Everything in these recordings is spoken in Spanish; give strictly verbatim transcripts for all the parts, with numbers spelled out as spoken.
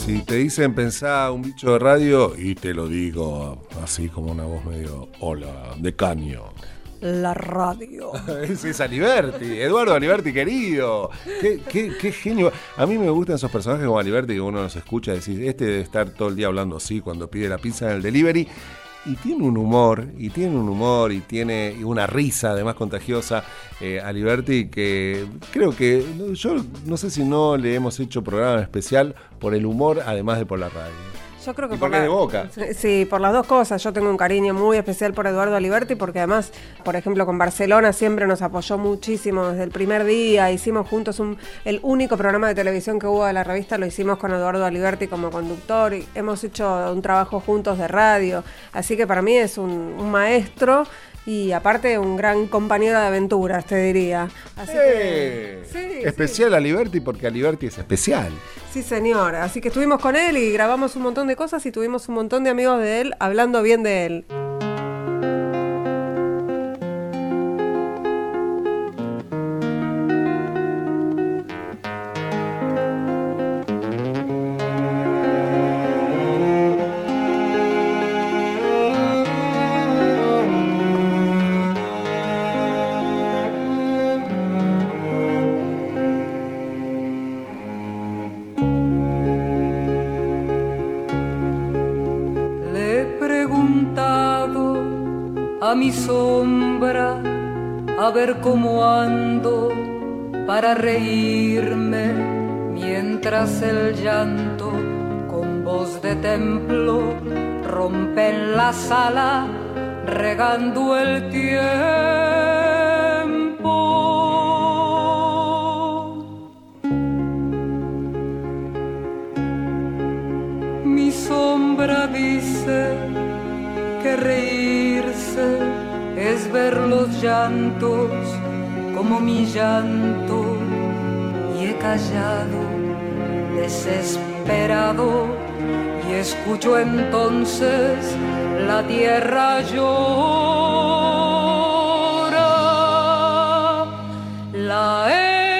Si te dicen pensá un bicho de radio, y te lo digo así como una voz medio, hola, de caño. La radio. Ese es Aliberti, Eduardo Aliberti, querido. Qué, qué, qué genio. A mí me gustan esos personajes como Aliberti que uno los escucha y decir, este debe estar todo el día hablando así cuando pide la pizza en el delivery. Y tiene un humor, y tiene un humor, y tiene una risa además contagiosa, eh, Aliberti, que creo que, yo no sé si no le hemos hecho programa especial por el humor, además de por la radio. Yo creo que y por porque la, es de Boca. Sí, por las dos cosas. Yo tengo un cariño muy especial por Eduardo Aliberti porque además, por ejemplo, con Barcelona siempre nos apoyó muchísimo desde el primer día. Hicimos juntos un, el único programa de televisión que hubo de la revista, lo hicimos con Eduardo Aliberti como conductor y hemos hecho un trabajo juntos de radio. Así que para mí es un, un maestro y aparte un gran compañero de aventuras, te diría. Así ¡Eh! que, sí, especial sí. Aliberti porque Aliberti es especial. Sí, señor. Así que estuvimos con él y grabamos un montón de cosas y tuvimos un montón de amigos de él hablando bien de él. A mi sombra, a ver cómo ando para reírme, mientras el llanto con voz de templo rompe en la sala, regando el tiempo. Mi sombra dice que reírse es ver los llantos como mi llanto, y he callado desesperado y escucho entonces la tierra llora. La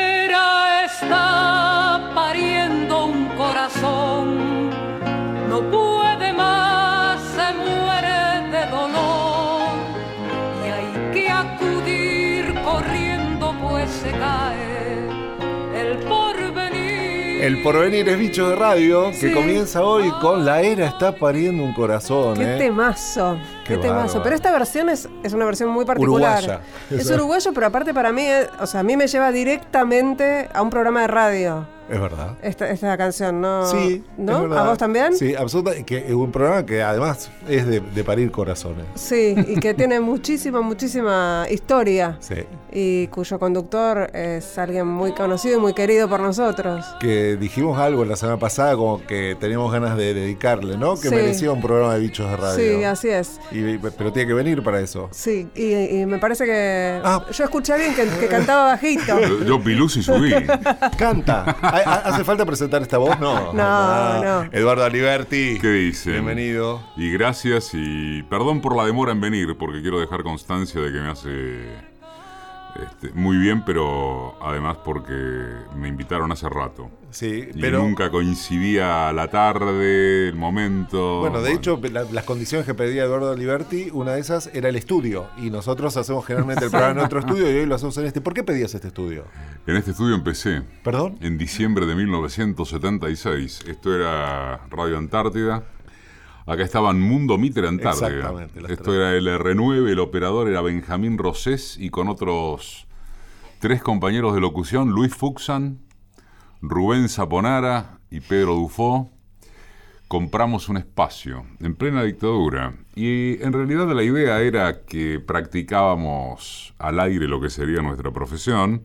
era está pariendo un corazón, no puede más, se muere de dolor y hay que acudir corriendo pues se cae el porvenir. El porvenir es bicho de radio que Sí. comienza hoy con La era está pariendo un corazón. Qué ¿eh? temazo, Qué qué, temazo. bárbaro. Pero esta versión es, es una versión muy particular. Uruguaya. Es uruguayo, pero aparte para mí, es- o sea, a mí me lleva directamente a un programa de radio. Es verdad. Esta, esta canción, ¿no? Sí, ¿No? es verdad. ¿A vos también? Sí, absolutamente. Que es un programa que además es de, de parir corazones. Sí, y que tiene muchísima, muchísima historia. Sí. Y cuyo conductor es alguien muy conocido y muy querido por nosotros. Que dijimos algo la semana pasada como que teníamos ganas de dedicarle, ¿no? Que Sí. merecía un programa de bichos de radio. Sí, así es. Y, pero tiene que venir para eso. Sí, y, y me parece que... Ah. Yo escuché a alguien que, que cantaba bajito. Yo, yo pilus y subí. Canta. ¿Ha- ha- ¿Hace falta presentar esta voz? No. No, no. Eduardo Aliberti. ¿Qué dicen? Bienvenido. Y gracias y perdón por la demora en venir, porque quiero dejar constancia de que me hace este, muy bien, pero además porque me invitaron hace rato. Sí, Y pero... nunca coincidía la tarde, el momento. Bueno, de hecho, la- las condiciones que pedía Eduardo Aliberti, una de esas era el estudio. Y nosotros hacemos generalmente el programa en otro estudio y hoy lo hacemos en este. ¿Por qué pedías este estudio? En este estudio empecé ¿Perdón? en diciembre de mil novecientos setenta y seis. Esto era Radio Antártida. Acá estaban Mundo Mitre Antártida. Exactamente, las Esto tres. era el R nueve, el operador era Benjamín Rosés y con otros tres compañeros de locución, Luis Fuxan, Rubén Zaponara y Pedro Dufó, compramos un espacio en plena dictadura. Y en realidad la idea era que practicábamos al aire lo que sería nuestra profesión,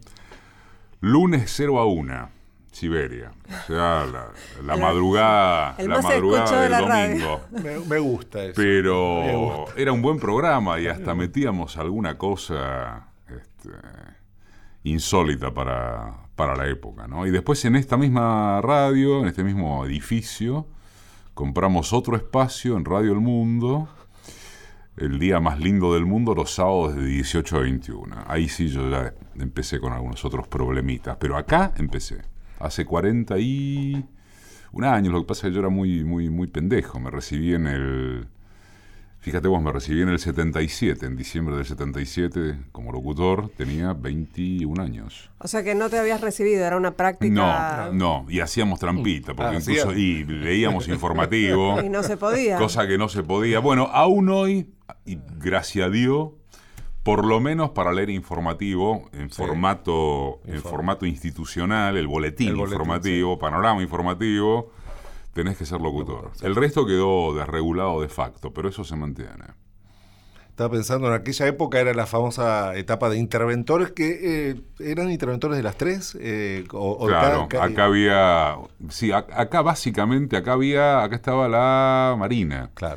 lunes cero a una. Siberia, o sea, la, la El- madrugada, el la más madrugada escuchado de del la radio. domingo. Me, me gusta eso. Me Pero gusta. era un buen programa y hasta metíamos alguna cosa este, insólita para, para la época, ¿no? Y después en esta misma radio, en este mismo edificio, compramos otro espacio en Radio El Mundo, el día más lindo del mundo, los sábados de dieciocho a veintiuno. Ahí sí yo ya empecé con algunos otros problemitas, pero acá empecé. Hace cuarenta y Un año, lo que pasa es que yo era muy, muy, muy pendejo. Me recibí en el... Fíjate vos, me recibí en el setenta y siete, en diciembre del setenta y siete, como locutor, tenía veintiún años. O sea que no te habías recibido, era una práctica... No, no, y hacíamos trampita, porque Ah, incluso y leíamos informativo. Y no se podía. Cosa que no se podía. Bueno, aún hoy, y gracias a Dios, por lo menos para leer informativo, en Sí. formato en Inform- formato institucional, el boletín, El boletín, informativo, panorama informativo, tenés que ser locutor. El resto quedó desregulado de facto, pero eso se mantiene. Estaba pensando, en aquella época era la famosa etapa de interventores, que eh, eran interventores de las tres. Eh, o, o Claro, cada- acá había... Sí, a- acá básicamente, acá había... Acá estaba la Marina. Claro.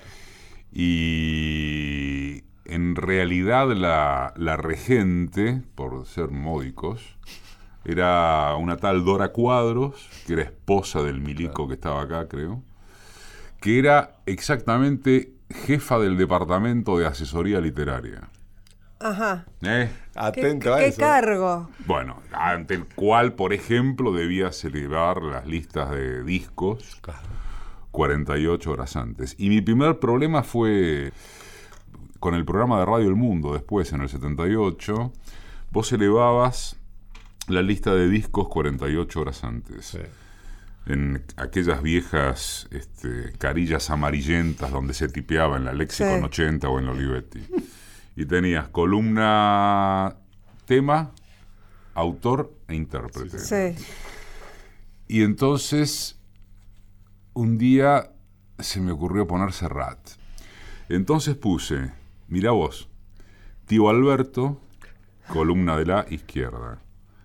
Y en realidad la, la regente, por ser módicos, era una tal Dora Cuadros, que era esposa del milico que estaba acá, creo, que era exactamente jefa del departamento de asesoría literaria. Ajá. ¿Eh? ¿Qué, Atento a qué eso. cargo? Bueno, ante el cual, por ejemplo, debía celebrar las listas de discos Claro. cuarenta y ocho horas antes. Y mi primer problema fue con el programa de Radio El Mundo, después, en el setenta y ocho, vos elevabas la lista de discos cuarenta y ocho horas antes. Sí. En aquellas viejas este, carillas amarillentas donde se tipeaba en la Lexicon Sí. ochenta o en la Olivetti. Y tenías columna, tema, autor e intérprete. Sí. Y entonces, un día se me ocurrió poner Serrat. Entonces puse, mirá vos, Tío Alberto, columna de la izquierda.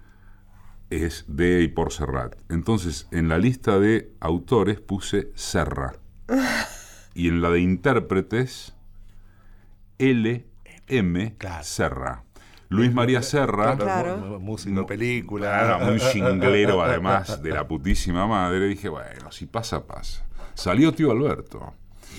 Es de y por Serrat. Entonces, en la lista de autores puse Serra. Y en la de intérpretes, L M Claro. Serra. Luis María Serra. Claro. mu- Músico, película. Claro, muy chinglero, además de la putísima madre. Dije, bueno, si pasa, pasa. Salió Tío Alberto.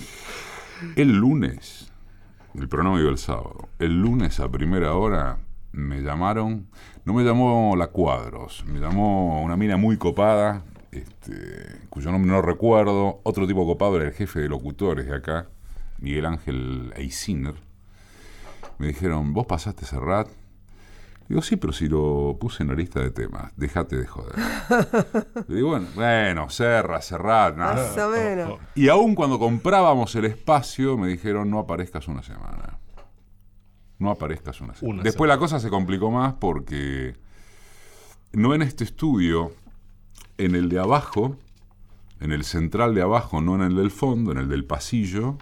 El lunes, el programa iba el sábado, el lunes a primera hora me llamaron, no me llamó la Cuadros, me llamó una mina muy copada, este, cuyo nombre no recuerdo, otro tipo copado era el jefe de locutores de acá, Miguel Ángel Eisiner. Me dijeron, ¿vos pasaste Serrat? Digo, sí, pero si lo puse en la lista de temas, déjate de joder. Le digo, bueno, bueno, Serra, Serrat, nada. Más o menos. Y aún cuando comprábamos el espacio, me dijeron, no aparezcas una semana. No aparezcas una semana. Una Después semana. la cosa se complicó más porque no en este estudio, en el de abajo, en el central de abajo, no en el del fondo, en el del pasillo,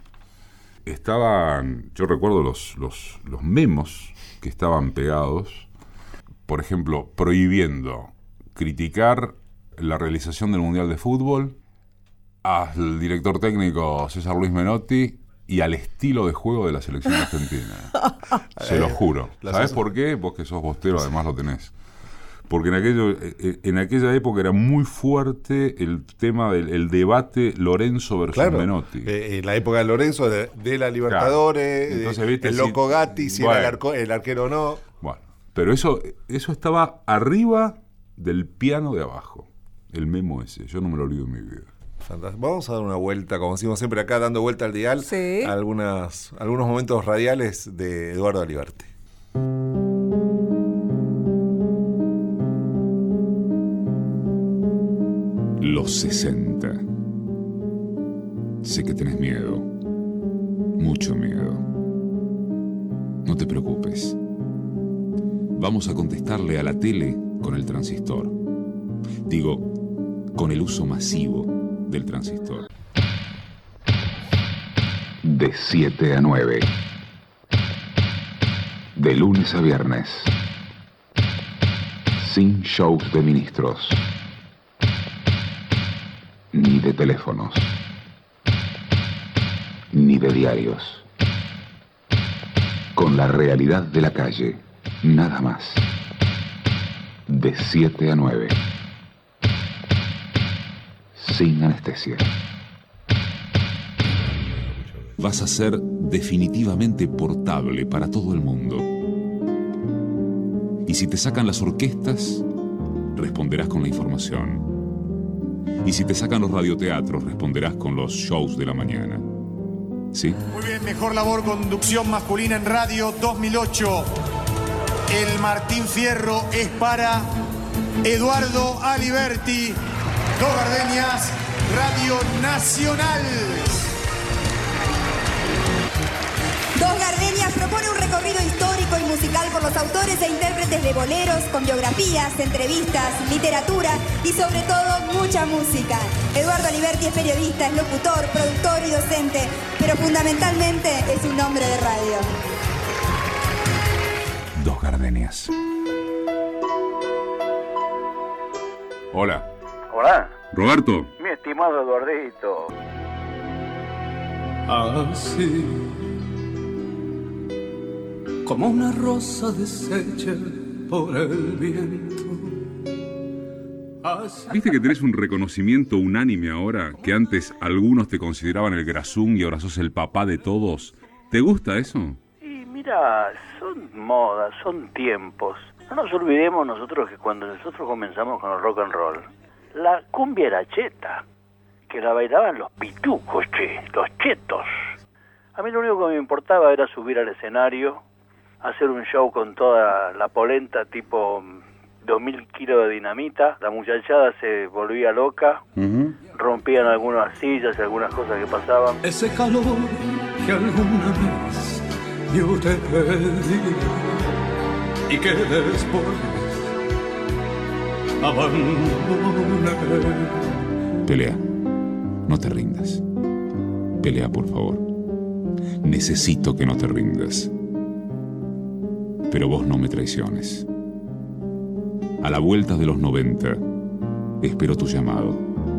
estaban, yo recuerdo los, los, los memos que estaban pegados, por ejemplo, prohibiendo criticar la realización del Mundial de Fútbol al director técnico César Luis Menotti y al estilo de juego de la selección argentina. Se lo juro. La ¿Sabes sos- por qué? Vos que sos bostero además lo tenés. Porque en, aquello, en aquella época era muy fuerte el tema del el debate Lorenzo versus Claro, Menotti. eh, en la época de Lorenzo, de, de la Libertadores, Claro. Entonces, de- viste, el si- loco Gatti, si bueno. era el, arco- el arquero o no. Bueno, pero eso, eso estaba arriba del piano de abajo. El memo ese. Yo no me lo olvido en mi vida. Fantástico. Vamos a dar una vuelta, como decimos siempre acá, dando vuelta al dial, Sí. a algunas, algunos momentos radiales de Eduardo Aliberti. Los sesenta. Sé que tenés miedo. Mucho miedo. No te preocupes. Vamos a contestarle a la tele con el transistor. Digo, con el uso masivo del transistor. De siete a nueve. De lunes a viernes. Sin shows de ministros. Ni de teléfonos. Ni de diarios. Con la realidad de la calle. Nada más. De siete a nueve. Sin anestesia. Vas a ser definitivamente portable para todo el mundo. Y si te sacan las orquestas, responderás con la información. Y si te sacan los radioteatros, responderás con los shows de la mañana. ¿Sí? Muy bien, mejor labor conducción masculina en radio dos mil ocho. El Martín Fierro es para Eduardo Aliberti, Dos Gardenias, Radio Nacional. Dos Gardenias propone un recorrido histórico y musical por los autores e intérpretes de boleros, con biografías, entrevistas, literatura y sobre todo mucha música. Eduardo Aliberti es periodista, es locutor, productor y docente, pero fundamentalmente es un hombre de radio. Dos Gardenias. Hola. Hola. Roberto. Mi estimado Eduardito. Así como una rosa deshecha por el viento. Así... ¿Viste que tenés un reconocimiento unánime ahora? Que antes algunos te consideraban el grasún y ahora sos el papá de todos. ¿Te gusta eso? Y mira, son modas, son tiempos. No nos olvidemos nosotros que cuando nosotros comenzamos con el rock and roll, la cumbia era cheta, que la bailaban los pitucos, che, los chetos. A mí lo único que me importaba era subir al escenario, hacer un show con toda la polenta, tipo dos mil kilos de dinamita. La muchachada se volvía loca, uh-huh. Rompían algunas sillas y algunas cosas que pasaban. Ese calor que alguna vez yo te pedí y que después abandoné. Pelea, no te rindas. Pelea, por favor. Necesito que no te rindas. Pero vos no me traiciones. A la vuelta de los noventa, espero tu llamado.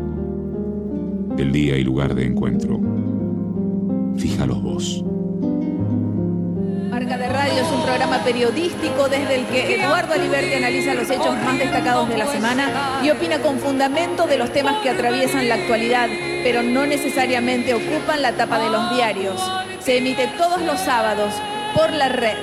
El día y lugar de encuentro, fíjalos vos. Marca de Radio es un programa periodístico desde el que Eduardo Aliberti analiza los hechos más destacados de la semana y opina con fundamento de los temas que atraviesan la actualidad, pero no necesariamente ocupan la tapa de los diarios. Se emite todos los sábados por la red.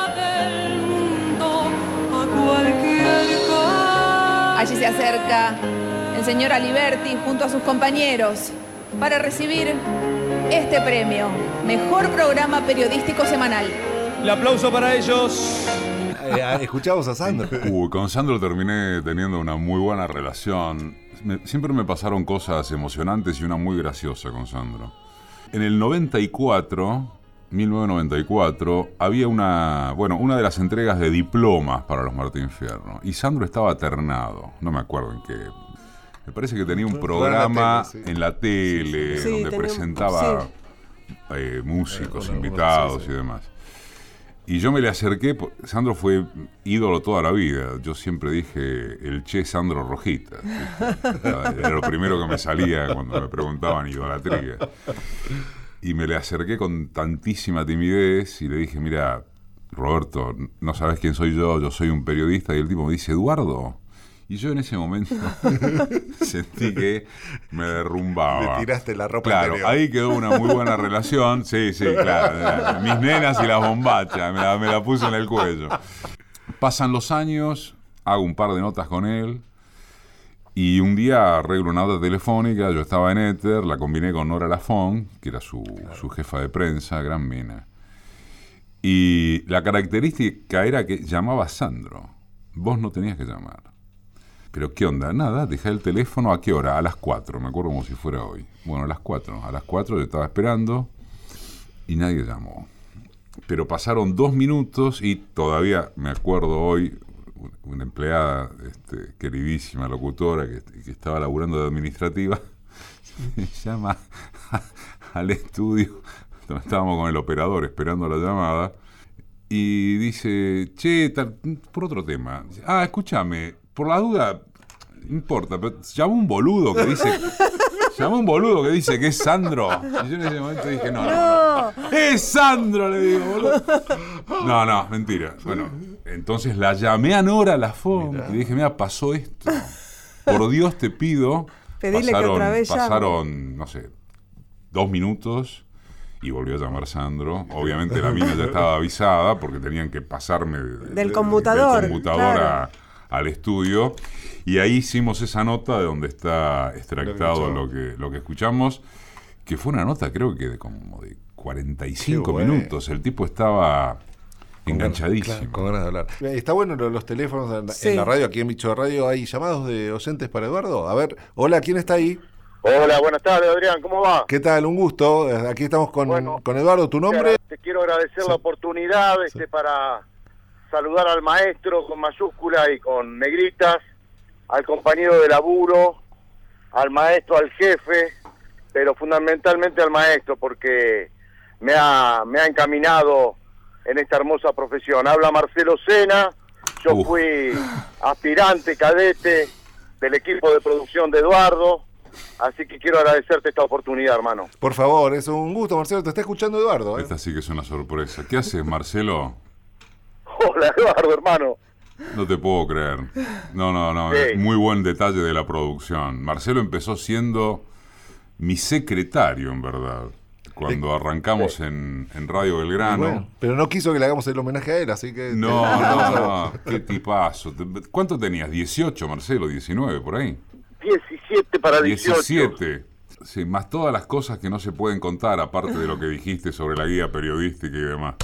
Allí se acerca el señor Aliberti junto a sus compañeros para recibir este premio, Mejor Programa Periodístico Semanal. El aplauso para ellos. Eh, escuchamos a Sandro. Uh, con Sandro terminé teniendo una muy buena relación. Me, siempre me pasaron cosas emocionantes y una muy graciosa con Sandro. En el noventa y cuatro... mil novecientos noventa y cuatro, había una, bueno, una de las entregas de diplomas para los Martín Fierro. Y Sandro estaba ternado, no me acuerdo en qué. Me parece que tenía un programa la tele, sí. en la tele, sí, donde presentaba sí. eh, músicos, eh, invitados sí, sí. y demás. Y yo me le acerqué, Sandro fue ídolo toda la vida. Yo siempre dije el Che Sandro Rojita. Era lo primero que me salía cuando me preguntaban idolatría. Y me le acerqué con tantísima timidez y le dije, mira, Roberto, no sabes quién soy yo, yo soy un periodista. Y el tipo me dice, Eduardo. Y yo en ese momento sentí que me derrumbaba. Le tiraste la ropa Claro, interior. ahí quedó una muy buena relación. Sí, sí, claro. Mis nenas y las bombachas, me la, me la puse en el cuello. Pasan los años, hago un par de notas con él. Y un día arreglo una nota telefónica, yo estaba en Éter, la combiné con Nora Lafont, que era su, su jefa de prensa, gran mina. Y la característica era que llamaba a Sandro. Vos no tenías que llamar. Pero ¿qué onda? Nada, dejé el teléfono. ¿A qué hora? A las cuatro, me acuerdo como si fuera hoy. Bueno, a las cuatro. A las cuatro yo estaba esperando y nadie llamó. Pero pasaron dos minutos y todavía me acuerdo hoy, una empleada, este, queridísima locutora, que, que estaba laburando de administrativa, me llama a, al estudio, donde estábamos con el operador esperando la llamada, y dice, che, tal, por otro tema. Ah, escúchame, por la duda, no importa, pero llamó un boludo que dice... Llamó un boludo que dice que es Sandro. Y yo en ese momento dije, no, no, no. ¡Es Sandro! Le digo, boludo. No, no, mentira. Bueno, entonces la llamé a Nora Lafont y dije, mira, pasó esto. Por Dios te pido. Pedile pasaron, que otra vez pasaron, no sé, dos minutos y volvió a llamar Sandro. Obviamente la mina ya estaba avisada porque tenían que pasarme de, del conmutador, del computador claro. a, al estudio. Y ahí hicimos esa nota de donde está extractado lo que, lo que, lo que escuchamos, que fue una nota creo que de como de cuarenta y cinco bueno. minutos. El tipo estaba enganchadísimo. Claro, con ganas de hablar. Está bueno los teléfonos en, sí. en la radio, aquí en Bicho de Radio. ¿Hay llamados de oyentes para Eduardo? A ver, hola, ¿quién está ahí? Hola, buenas tardes, Adrián, ¿cómo va? ¿Qué tal? Un gusto. Aquí estamos con, bueno, con Eduardo. ¿Tu nombre? Te quiero agradecer sí. la oportunidad este, sí. para saludar al maestro con mayúscula y con negritas, al compañero de laburo, al maestro, al jefe, pero fundamentalmente al maestro, porque me ha, me ha encaminado en esta hermosa profesión. Habla Marcelo Sena, yo Uf. fui aspirante, cadete del equipo de producción de Eduardo, así que quiero agradecerte esta oportunidad, hermano. Por favor, es un gusto, Marcelo, te está escuchando Eduardo. ¿eh? Esta sí que es una sorpresa. ¿Qué haces, Marcelo? Hola, Eduardo, hermano. No te puedo creer. No, no, no. Sí. Es muy buen detalle de la producción. Marcelo empezó siendo mi secretario, en verdad, cuando arrancamos sí. en, en Radio Belgrano. Bueno, pero no quiso que le hagamos el homenaje a él, así que... No, no, no. Qué tipazo. ¿Cuánto tenías? ¿dieciocho, Marcelo? ¿diecinueve, por ahí? diecisiete para dieciocho. diecisiete. Sí, más todas las cosas que no se pueden contar, aparte de lo que dijiste sobre la guía periodística y demás.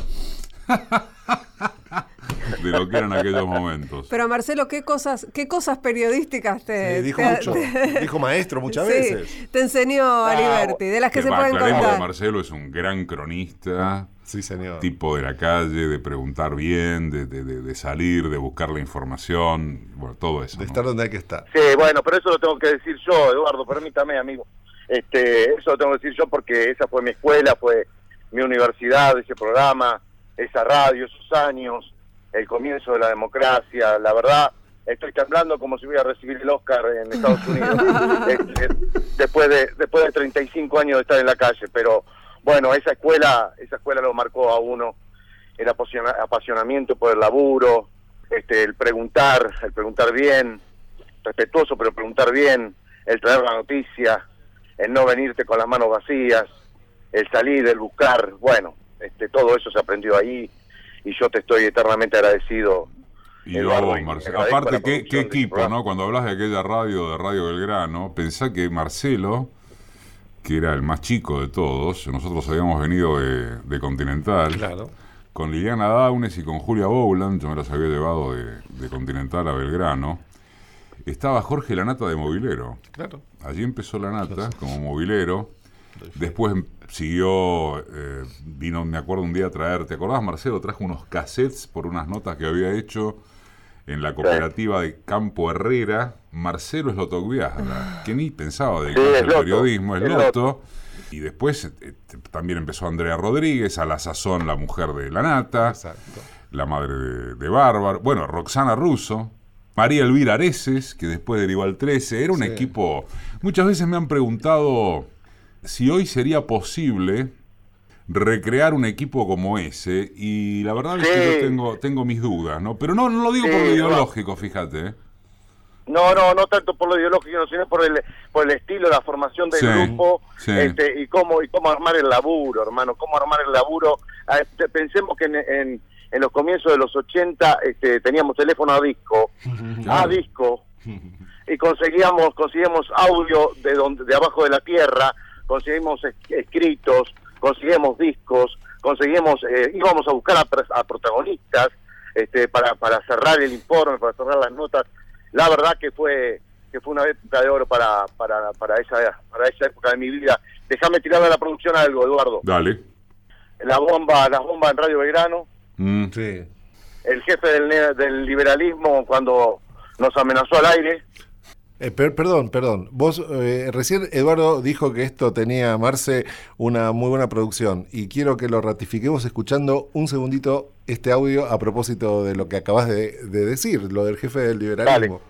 De lo que eran aquellos momentos. Pero Marcelo, ¿qué cosas qué cosas periodísticas te... Sí, dijo te, mucho, te, dijo maestro muchas sí, veces. Te enseñó Aliberti, de las que, que se va, pueden contar. Marcelo es un gran cronista. Sí, señor. Tipo de la calle, de preguntar bien, de, de, de, de salir, de buscar la información, bueno, todo eso. De ¿no? estar donde hay que estar. Sí, bueno, pero eso lo tengo que decir yo, Eduardo, permítame, amigo. Este, eso lo tengo que decir yo porque esa fue mi escuela, fue mi universidad, ese programa, esa radio, esos años, el comienzo de la democracia. La verdad, estoy temblando como si voy a recibir el Oscar en Estados Unidos este, después de después de treinta y cinco años de estar en la calle, pero bueno, esa escuela esa escuela lo marcó a uno, el apasiona, apasionamiento por el laburo, este el preguntar, el preguntar bien, respetuoso pero preguntar bien, el traer la noticia, el no venirte con las manos vacías, el salir, el buscar, bueno, este todo eso se aprendió ahí y yo te estoy eternamente agradecido. Y vos, Marcelo, aparte, ¿qué, qué equipo, ¿no? Cuando hablas de aquella radio, de Radio Belgrano, pensá que Marcelo, que era el más chico de todos, nosotros habíamos venido de, de Continental, claro, con Liliana Daunes y con Julia Bowland, yo me las había llevado de, de Continental a Belgrano, estaba Jorge Lanata de movilero. Claro. Allí empezó Lanata como movilero, después siguió, eh, vino, me acuerdo un día a traer, ¿te acordás, Marcelo? Trajo unos cassettes por unas notas que había hecho en la cooperativa de Campo Herrera. Marcelo Slotogviazda, que ni pensaba dedicarse al periodismo, es Loto. Y después eh, también empezó Andrea Rodríguez, a la sazón la mujer de Lanata, exacto, la madre de, de Bárbara, bueno, Roxana Russo, María Elvira Areces, que después derivó al trece, era un sí. equipo. Muchas veces me han preguntado si hoy sería posible recrear un equipo como ese, y la verdad sí. es que yo tengo, tengo mis dudas, ¿no? Pero no, no lo digo sí, por lo ideológico, fíjate. ¿eh? No, no, no tanto por lo ideológico, sino por el por el estilo, la formación del sí, grupo, sí. Este, y cómo y cómo armar el laburo, hermano, cómo armar el laburo. Este, pensemos que en, en, en los comienzos de los ochenta este, teníamos teléfono a disco, claro. a disco, y conseguíamos conseguíamos audio de donde de abajo de la tierra, conseguimos escritos, conseguimos discos, conseguimos eh, íbamos a buscar a, a protagonistas este, para para cerrar el informe, para cerrar las notas. La verdad que fue que fue una época de oro para para para esa para esa época de mi vida. Déjame tirar a la producción algo, Eduardo. Dale. La bomba, las bombas en Radio Belgrano. Mm. Sí. El jefe del, del liberalismo cuando nos amenazó al aire. Eh, per, perdón, perdón. Vos eh, recién Eduardo dijo que esto tenía, Marce, una muy buena producción, y quiero que lo ratifiquemos escuchando un segundito este audio a propósito de lo que acabas de, de decir, lo del jefe del liberalismo.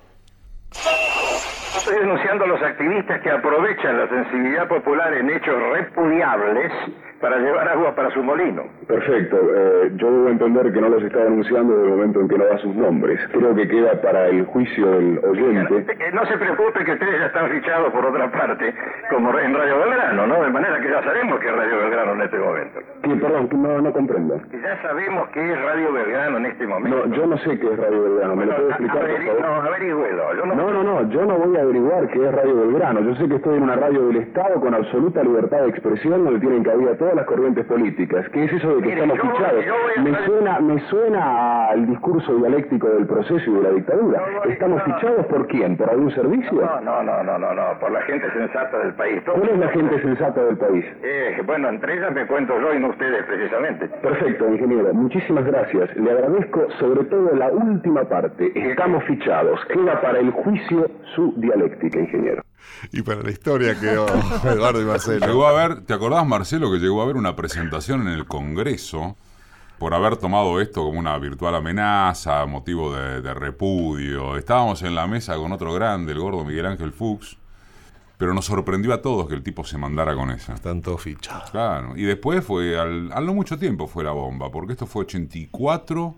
Dale. Estoy denunciando a los activistas que aprovechan la sensibilidad popular en hechos repudiables para llevar agua para su molino. Perfecto. Eh, yo debo entender que no los está denunciando desde el momento en que no da sus nombres. Creo que queda para el juicio del oyente. Eh, no se preocupe que ustedes ya están fichados por otra parte, como en Radio Belgrano, ¿no? De manera que ya sabemos que es Radio Belgrano en este momento. Que, perdón, que no, no comprendo. Que ya sabemos que es Radio Belgrano en este momento. No, yo no sé qué es Radio Belgrano. ¿Me lo puede explicar, por favor? No, averigüelo. Yo no... no, no, no. Yo no voy a averiguar qué es Radio Belgrano. Yo sé que estoy en una radio del Estado con absoluta libertad de expresión, donde tienen cabida todas las corrientes políticas. ¿Qué es eso de que Mire, estamos yo, fichados? Yo a... me suena me suena al discurso dialéctico del proceso y de la dictadura. Voy, ¿Estamos no. fichados por quién? ¿Por algún servicio? No, no, no, no, no, no, por la gente sensata del país. ¿Cuál es la gente sensata del país? Eh, bueno, entre ellas me cuento yo y no ustedes, precisamente. Perfecto, ingeniero. Muchísimas gracias. Le agradezco sobre todo la última parte. Estamos fichados. Queda para el juicio su dialéctica, ingeniero. Y para la historia quedó Eduardo y Marcelo. Llegó a ver, ¿te acordás, Marcelo, que llegó a haber una presentación en el Congreso por haber tomado esto como una virtual amenaza, motivo de, de repudio? Estábamos en la mesa con otro grande, el gordo Miguel Ángel Fuchs, pero nos sorprendió a todos que el tipo se mandara con esa. Están todos fichados. Claro, y después fue, al, al no mucho tiempo fue la bomba, porque esto fue ochenta y cuatro.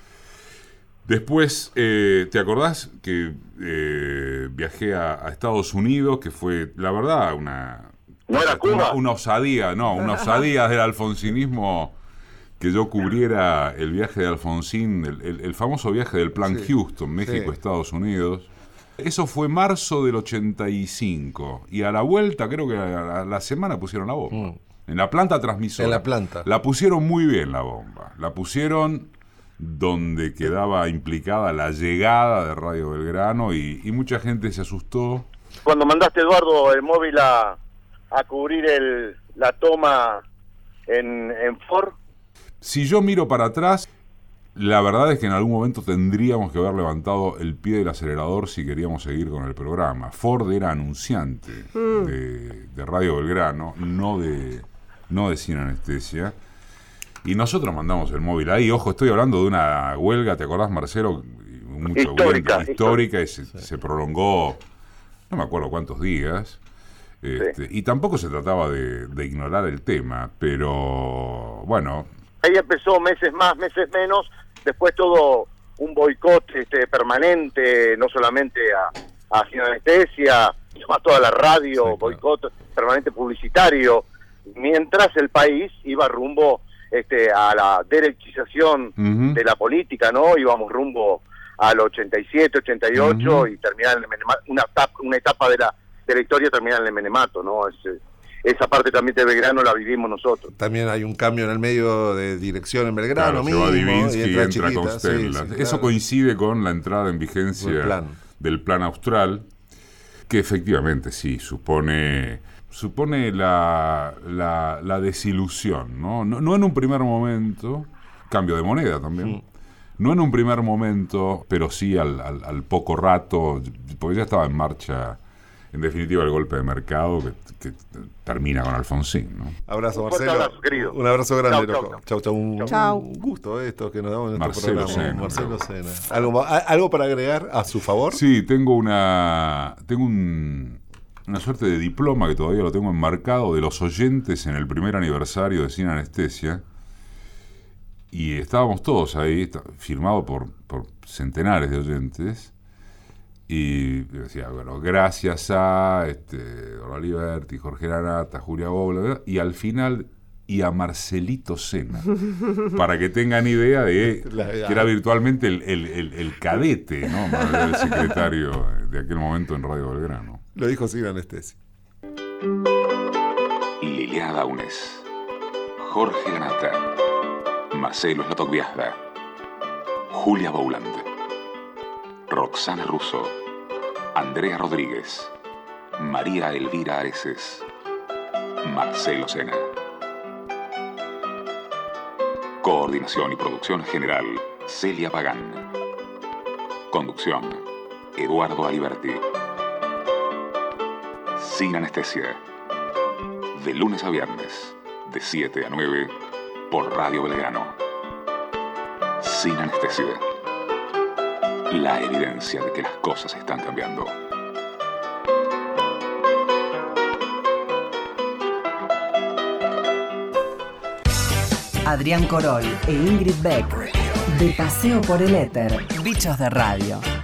Después, eh, ¿te acordás que eh, viajé a, a Estados Unidos, que fue, la verdad, una... ¿No era Cuba? Una, una osadía, no, una osadía del alfonsinismo, que yo cubriera el viaje de Alfonsín, el, el, el famoso viaje del Plan sí, Houston, México, sí. Estados Unidos. Eso fue marzo del ochenta y cinco, y a la vuelta, creo que a, a la semana pusieron la bomba. Mm. En la planta transmisora. En la planta. La pusieron muy bien la bomba. La pusieron donde quedaba implicada la llegada de Radio Belgrano y, y mucha gente se asustó. Cuando mandaste, Eduardo, el móvil a, a cubrir el, la toma en, en Ford. Si yo miro para atrás, la verdad es que en algún momento tendríamos que haber levantado el pie del acelerador si queríamos seguir con el programa. Ford era anunciante mm. de, de Radio Belgrano, no de, no de Sin Anestesia. Y nosotros mandamos el móvil ahí. Ojo, estoy hablando de una huelga, ¿te acordás, Marcelo? Mucho histórica. Viento, histórica y se, sí. se prolongó, no me acuerdo cuántos días. Este, sí. Y tampoco se trataba de, de ignorar el tema, pero bueno. Ahí empezó meses más, meses menos. Después todo un boicot este, permanente, no solamente a, a Sin Anestesia, sino a toda la radio, sí, boicot claro. permanente publicitario. Mientras el país iba rumbo... Este, a la derechización uh-huh. de la política, ¿no? Íbamos rumbo al ochenta y siete, ochenta y ocho uh-huh. y terminar en el menemato, una etapa, una etapa de la, de la historia terminar en el menemato, ¿no? Es, esa parte también de Belgrano la vivimos nosotros. También hay un cambio en el medio de dirección en Belgrano, claro, mismo, se va Divinsky y entra, entra Constella. Sí, sí, Eso claro. coincide con la entrada en vigencia plan. del plan austral, que efectivamente sí supone... supone la, la, la desilusión, ¿no? ¿no? No en un primer momento, cambio de moneda también, mm. no en un primer momento, pero sí al, al, al poco rato, porque ya estaba en marcha, en definitiva, el golpe de mercado que, que termina con Alfonsín, ¿no? Abrazo, Marcelo. Un abrazo, querido. Un abrazo grande, chau, loco. Chau, chau. Un, chau. un gusto esto que nos damos en nuestro Marcelo programa. Sena, Marcelo Sena. ¿Algo, ¿Algo para agregar a su favor? Sí, tengo una... Tengo un... una suerte de diploma que todavía lo tengo enmarcado de los oyentes en el primer aniversario de Sin Anestesia, y estábamos todos ahí, firmado por, por centenares de oyentes, y decía, bueno, gracias a este, Don Aliberti, Jorge Lanata, Julia Bobla, y al final, y a Marcelito Sena, para que tengan idea de que era virtualmente el, el, el, el cadete, ¿no? El secretario de aquel momento en Radio Belgrano. Lo dijo Sin Anestesia. Liliana Daunes, Jorge Lanata, Marcelo Slotokviazda, Julia Bouland, Roxana Russo, Andrea Rodríguez, María Elvira Areces, Marcelo Sena. Coordinación y producción general, Celia Pagán. Conducción, Eduardo Aliberti. Sin Anestesia. De lunes a viernes, de siete a nueve, por Radio Belgrano. Sin Anestesia. La evidencia de que las cosas están cambiando. Adrián Corol e Ingrid Beck. De paseo por el éter. Bichos de radio.